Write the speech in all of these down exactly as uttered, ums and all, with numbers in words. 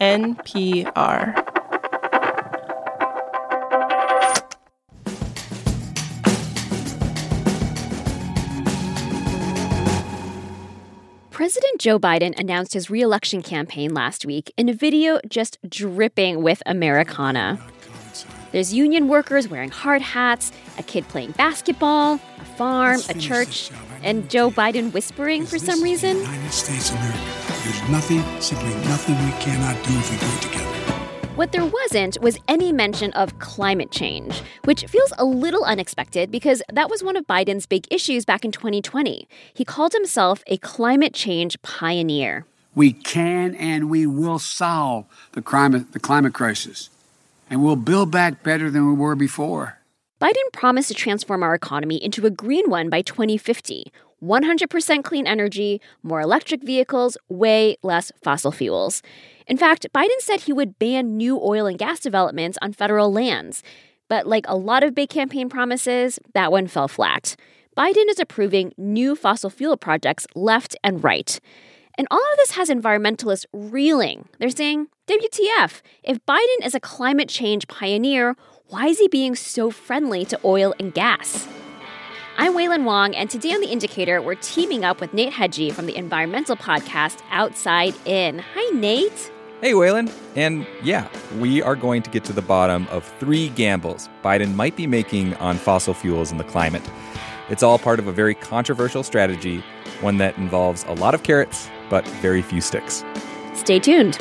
N P R. President Joe Biden announced his re-election campaign last week in a video just dripping with Americana. There's union workers wearing hard hats, a kid playing basketball, a farm, a church, and Joe Biden whispering for some reason. United States of America. There's nothing, simply nothing we cannot do if we do it together. What there wasn't was any mention of climate change, which feels a little unexpected because that was one of Biden's big issues back in twenty twenty. He called himself a climate change pioneer. We can and we will solve the climate, the climate crisis, and we'll build back better than we were before. Biden promised to transform our economy into a green one by twenty fifty. one hundred percent clean energy, more electric vehicles, way less fossil fuels. In fact, Biden said he would ban new oil and gas developments on federal lands. But like a lot of big campaign promises, that one fell flat. Biden is approving new fossil fuel projects left and right. And all of this has environmentalists reeling. They're saying, W T F, if Biden is a climate change pioneer, why is he being so friendly to oil and gas? I'm Wailin Wong, and today on The Indicator, we're teaming up with Nate Hedgie from the environmental podcast Outside In. Hi, Nate. Hey, Wailin. And yeah, we are going to get to the bottom of three gambles Biden might be making on fossil fuels and the climate. It's all part of a very controversial strategy, one that involves a lot of carrots, but very few sticks. Stay tuned.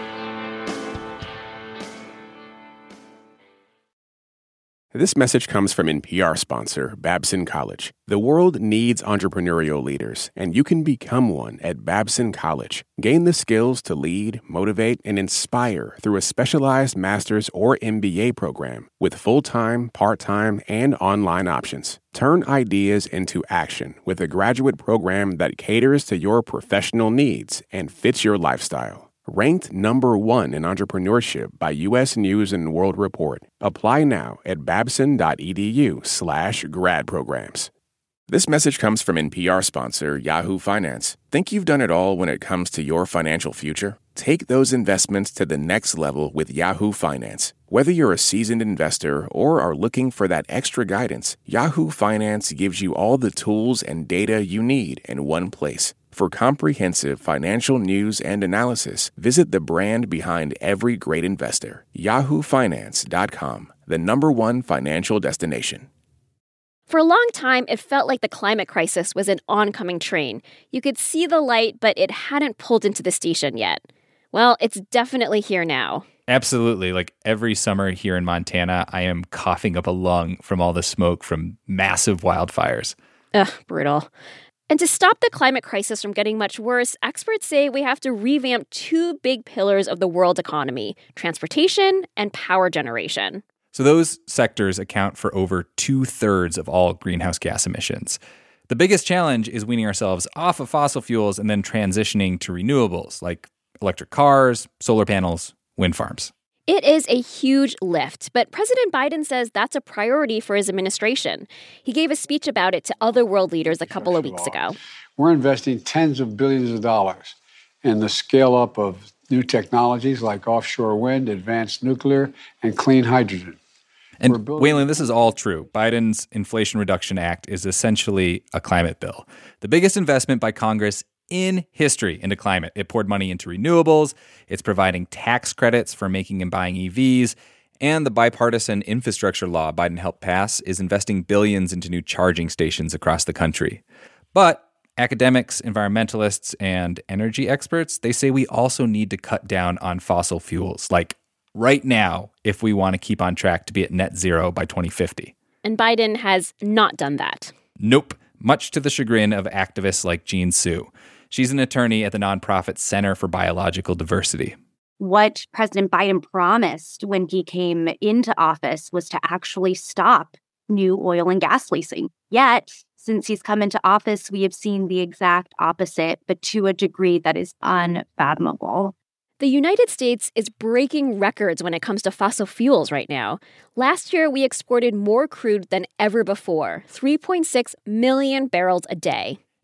This message comes from N P R sponsor Babson College. The world needs entrepreneurial leaders, and you can become one at Babson College. Gain the skills to lead, motivate, and inspire through a specialized master's or M B A program with full-time, part-time, and online options. Turn ideas into action with a graduate program that caters to your professional needs and fits your lifestyle. Ranked number one in entrepreneurship by U S News and World Report. Apply now at babson.edu slash grad programs. This message comes from N P R sponsor Yahoo Finance. Think you've done it all when it comes to your financial future? Take those investments to the next level with Yahoo Finance. Whether you're a seasoned investor or are looking for that extra guidance, Yahoo Finance gives you all the tools and data you need in one place. For comprehensive financial news and analysis, visit the brand behind every great investor, yahoo finance dot com, the number one financial destination. For a long time, it felt like the climate crisis was an oncoming train. You could see the light, but it hadn't pulled into the station yet. Well, it's definitely here now. Absolutely. Like every summer here in Montana, I am coughing up a lung from all the smoke from massive wildfires. Ugh, brutal. And to stop the climate crisis from getting much worse, experts say we have to revamp two big pillars of the world economy, transportation and power generation. So those sectors account for over two-thirds of all greenhouse gas emissions. The biggest challenge is weaning ourselves off of fossil fuels and then transitioning to renewables like electric cars, solar panels, wind farms. It is a huge lift, but President Biden says that's a priority for his administration. He gave a speech about it to other world leaders a couple of weeks ago. We're investing tens of billions of dollars in the scale-up of new technologies like offshore wind, advanced nuclear, and clean hydrogen. And Wailin, this is all true. Biden's Inflation Reduction Act is essentially a climate bill. The biggest investment by Congress in history into climate. It poured money into renewables. It's providing tax credits for making and buying E Vs. And the bipartisan infrastructure law Biden helped pass is investing billions into new charging stations across the country. But academics, environmentalists, and energy experts, they say we also need to cut down on fossil fuels, like right now, if we want to keep on track to be at net zero by twenty fifty. And Biden has not done that. Nope, much to the chagrin of activists like Jean Sue. She's an attorney at the nonprofit Center for Biological Diversity. What President Biden promised when he came into office was to actually stop new oil and gas leasing. Yet, since he's come into office, we have seen the exact opposite, but to a degree that is unfathomable. The United States is breaking records when it comes to fossil fuels right now. Last year, we exported more crude than ever before, three point six million barrels a day.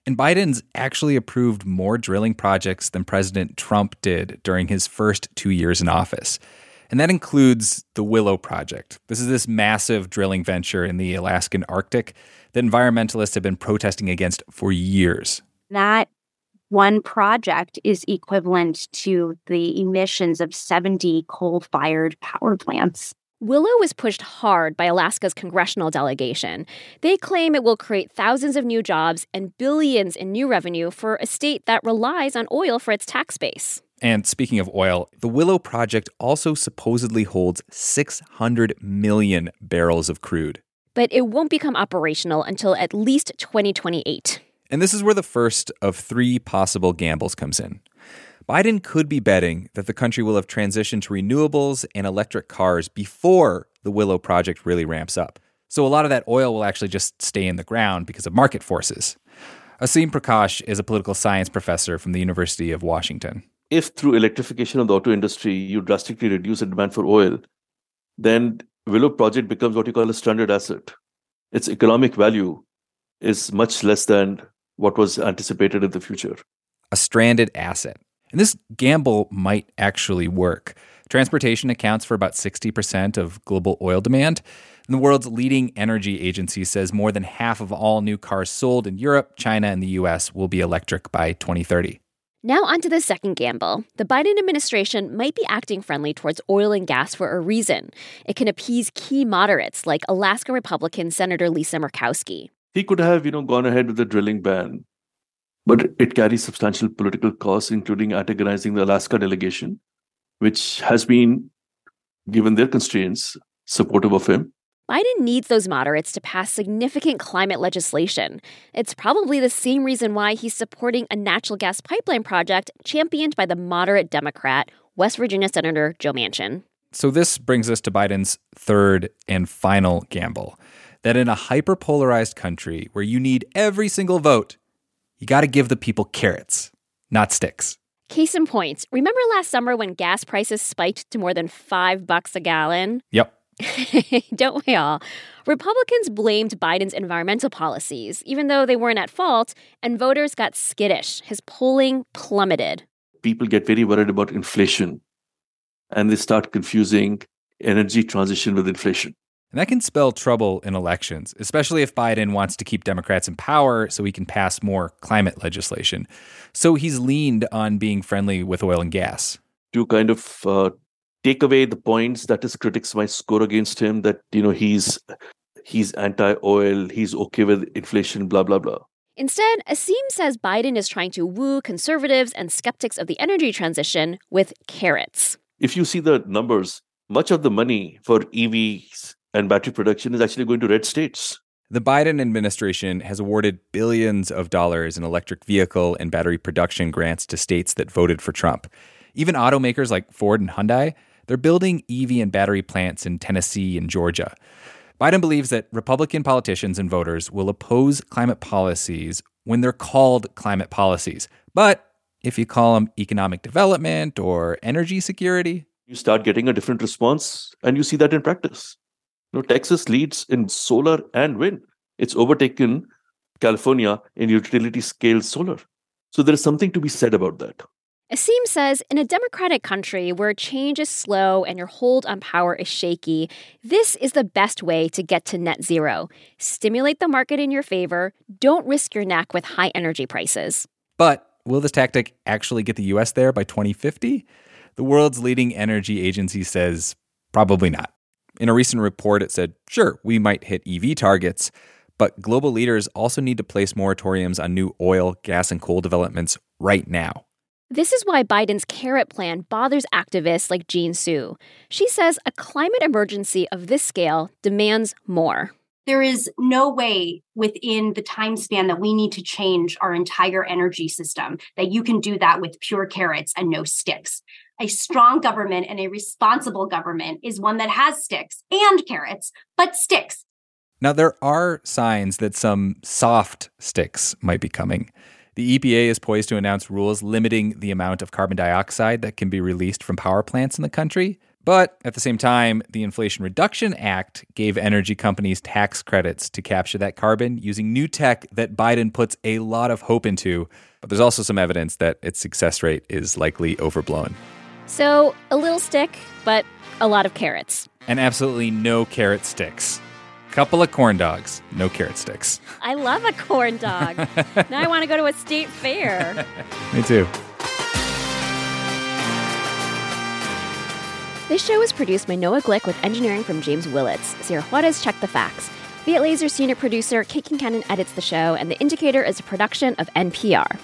And Biden's actually approved more drilling projects than President Trump did during his first two years in office. And that includes the Willow Project. This is this massive drilling venture in the Alaskan Arctic that environmentalists have been protesting against for years. That one project is equivalent to the emissions of seventy coal-fired power plants. Willow was pushed hard by Alaska's congressional delegation. They claim it will create thousands of new jobs and billions in new revenue for a state that relies on oil for its tax base. And speaking of oil, the Willow Project also supposedly holds six hundred million barrels of crude. But it won't become operational until at least twenty twenty-eight. And this is where the first of three possible gambles comes in. Biden could be betting that the country will have transitioned to renewables and electric cars before the Willow Project really ramps up. So a lot of that oil will actually just stay in the ground because of market forces. Asim Prakash is a political science professor from the University of Washington. If through electrification of the auto industry, you drastically reduce the demand for oil, then Willow Project becomes what you call a stranded asset. Its economic value is much less than what was anticipated in the future. A stranded asset. And this gamble might actually work. Transportation accounts for about sixty percent of global oil demand. And the world's leading energy agency says more than half of all new cars sold in Europe, China, and the U S will be electric by twenty thirty. Now on to the second gamble. The Biden administration might be acting friendly towards oil and gas for a reason. It can appease key moderates like Alaska Republican Senator Lisa Murkowski. He could have, you know, gone ahead with the drilling ban, but it carries substantial political costs, including antagonizing the Alaska delegation, which has been, given their constraints, supportive of him. Biden needs those moderates to pass significant climate legislation. It's probably the same reason why he's supporting a natural gas pipeline project championed by the moderate Democrat, West Virginia Senator Joe Manchin. So this brings us to Biden's third and final gamble, that in a hyper-polarized country where you need every single vote, you got to give the people carrots, not sticks. Case in point, remember last summer when gas prices spiked to more than five bucks a gallon? Yep. Don't we all? Republicans blamed Biden's environmental policies, even though they weren't at fault, and voters got skittish. His polling plummeted. People get very worried about inflation, and they start confusing energy transition with inflation. And that can spell trouble in elections, especially if Biden wants to keep Democrats in power so he can pass more climate legislation. So he's leaned on being friendly with oil and gas. To kind of uh, take away the points that his critics might score against him, that, you know, he's he's anti-oil, he's okay with inflation, blah, blah, blah. Instead, Asim says Biden is trying to woo conservatives and skeptics of the energy transition with carrots. If you see the numbers, much of the money for E Vs and battery production is actually going to red states. The Biden administration has awarded billions of dollars in electric vehicle and battery production grants to states that voted for Trump. Even automakers like Ford and Hyundai, they're building E V and battery plants in Tennessee and Georgia. Biden believes that Republican politicians and voters will oppose climate policies when they're called climate policies. But if you call them economic development or energy security, you start getting a different response, and you see that in practice. You know, Texas leads in solar and wind. It's overtaken California in utility-scale solar. So there is something to be said about that. Asim says, in a democratic country where change is slow and your hold on power is shaky, this is the best way to get to net zero. Stimulate the market in your favor. Don't risk your neck with high energy prices. But will this tactic actually get the U S there by twenty fifty? The world's leading energy agency says probably not. In a recent report, it said, sure, we might hit E V targets, but global leaders also need to place moratoriums on new oil, gas, and coal developments right now. This is why Biden's carrot plan bothers activists like Jean Su. She says a climate emergency of this scale demands more. There is no way within the time span that we need to change our entire energy system that you can do that with pure carrots and no sticks. A strong government and a responsible government is one that has sticks and carrots, but sticks. Now, there are signs that some soft sticks might be coming. The E P A is poised to announce rules limiting the amount of carbon dioxide that can be released from power plants in the country. But at the same time, the Inflation Reduction Act gave energy companies tax credits to capture that carbon using new tech that Biden puts a lot of hope into. But there's also some evidence that its success rate is likely overblown. So, a little stick, but a lot of carrots. And absolutely no carrot sticks. Couple of corn dogs, no carrot sticks. I love a corn dog. Now I want to go to a state fair. Me too. This show was produced by Noah Glick with engineering from James Willits. Sarah Juarez checked the facts. Viet Laser senior producer Kate Kincannon edits the show, and The Indicator is a production of N P R.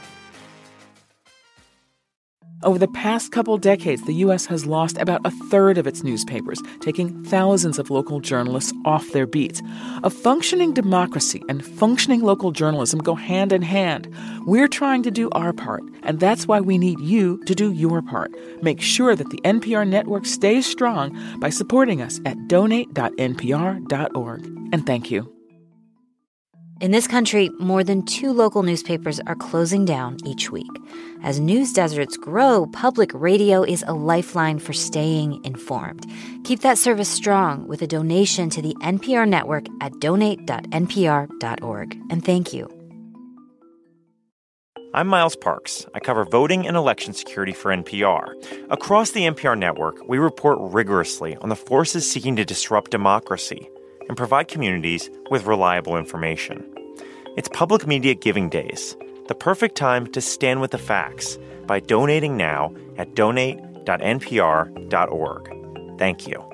Over the past couple decades, the U S has lost about a third of its newspapers, taking thousands of local journalists off their beats. A functioning democracy and functioning local journalism go hand in hand. We're trying to do our part, and that's why we need you to do your part. Make sure that the N P R network stays strong by supporting us at donate dot n p r dot org. And thank you. In this country, more than two local newspapers are closing down each week. As news deserts grow, public radio is a lifeline for staying informed. Keep that service strong with a donation to the N P R network at donate dot n p r dot org. And thank you. I'm Miles Parks. I cover voting and election security for N P R. Across the N P R network, we report rigorously on the forces seeking to disrupt democracy and provide communities with reliable information. It's Public Media Giving Days, the perfect time to stand with the facts by donating now at donate dot n p r dot org. Thank you.